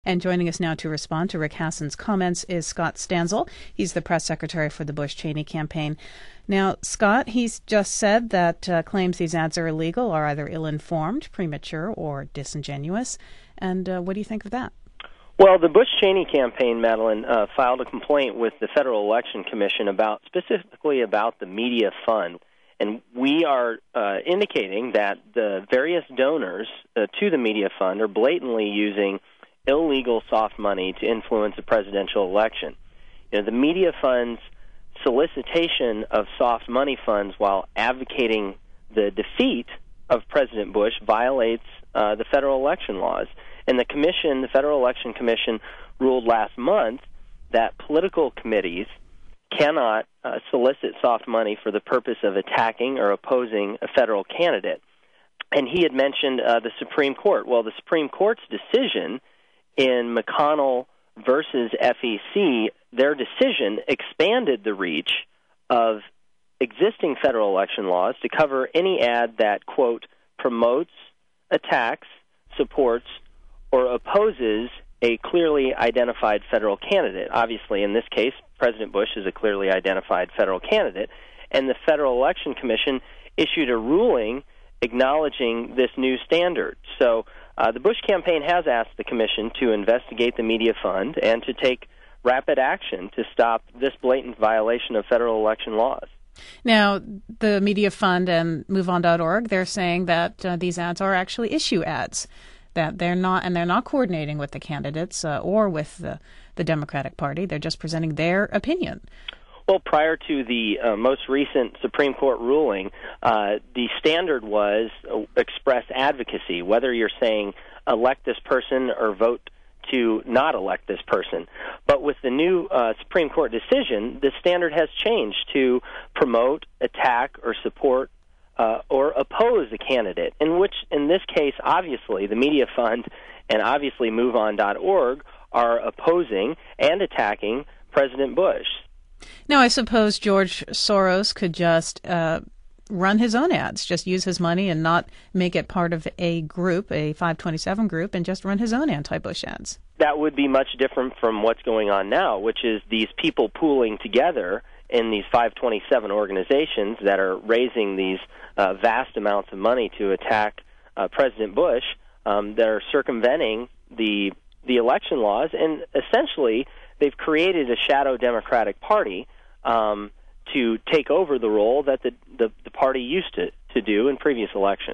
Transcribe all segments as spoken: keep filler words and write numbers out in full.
And joining us now to respond to Rick Hassen's comments is Scott Stanzel. He's the press secretary for the Bush-Cheney campaign. Now, Scott, he's just said that uh, claims these ads are illegal are either ill-informed, premature, or disingenuous. And uh, what do you think of that? Well, the Bush-Cheney campaign, Madeline, uh, filed a complaint with the Federal Election Commission about specifically about the media fund. And we are uh, indicating that the various donors uh, to the media fund are blatantly using illegal soft money to influence a presidential election. You know, the media fund's solicitation of soft money funds while advocating the defeat of President Bush violates uh, the federal election laws. And the commission, the Federal Election Commission, ruled last month that political committees cannot uh, solicit soft money for the purpose of attacking or opposing a federal candidate. And he had mentioned uh, the Supreme Court. Well, the Supreme Court's decision in McConnell versus F E C, their decision expanded the reach of existing federal election laws to cover any ad that, quote, promotes, attacks, supports, or opposes a clearly identified federal candidate. Obviously, in this case, President Bush is a clearly identified federal candidate, and the Federal Election Commission issued a ruling acknowledging this new standard. So uh, the Bush campaign has asked the commission to investigate the media fund and to take rapid action to stop this blatant violation of federal election laws. Now, the media fund and move on dot org, they're saying that uh, these ads are actually issue ads, that they're not, and they're not coordinating with the candidates uh, or with the, the Democratic Party. They're just presenting their opinion. Well, prior to the uh, most recent Supreme Court ruling, uh, the standard was uh, express advocacy, whether you're saying elect this person or vote to not elect this person. But with the new uh, Supreme Court decision, the standard has changed to promote, attack, or support uh, or oppose a candidate, in which, in this case, obviously, the media fund and obviously move on dot org are opposing and attacking President Bush. Now, I suppose George Soros could just uh, run his own ads, just use his money and not make it part of a group, a five twenty-seven group, and just run his own anti-Bush ads. That would be much different from what's going on now, which is these people pooling together in these five twenty-seven organizations that are raising these uh, vast amounts of money to attack uh, President Bush, um, that are circumventing the the election laws, and essentially they've created a shadow Democratic Party um, to take over the role that the, the, the party used to, to do in previous elections.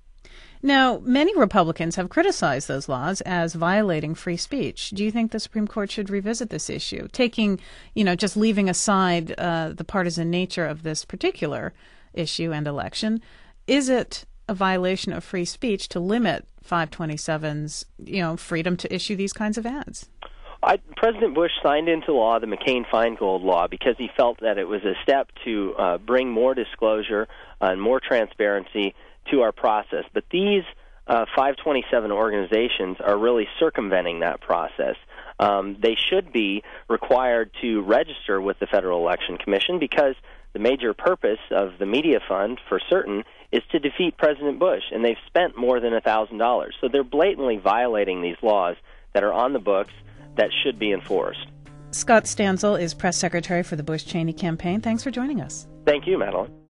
Now, many Republicans have criticized those laws as violating free speech. Do you think the Supreme Court should revisit this issue, taking, you know, just leaving aside uh, the partisan nature of this particular issue and election? Is it a violation of free speech to limit five twenty-seven's, you know, freedom to issue these kinds of ads? I, President Bush signed into law the McCain-Feingold law because he felt that it was a step to uh, bring more disclosure uh, and more transparency to our process. But these uh, five twenty-seven organizations are really circumventing that process. Um, they should be required to register with the Federal Election Commission because the major purpose of the media fund, for certain, is to defeat President Bush, and they've spent more than one thousand dollars. So they're blatantly violating these laws that are on the books that should be enforced. Scott Stanzel is press secretary for the Bush-Cheney campaign. Thanks for joining us. Thank you, Madeline.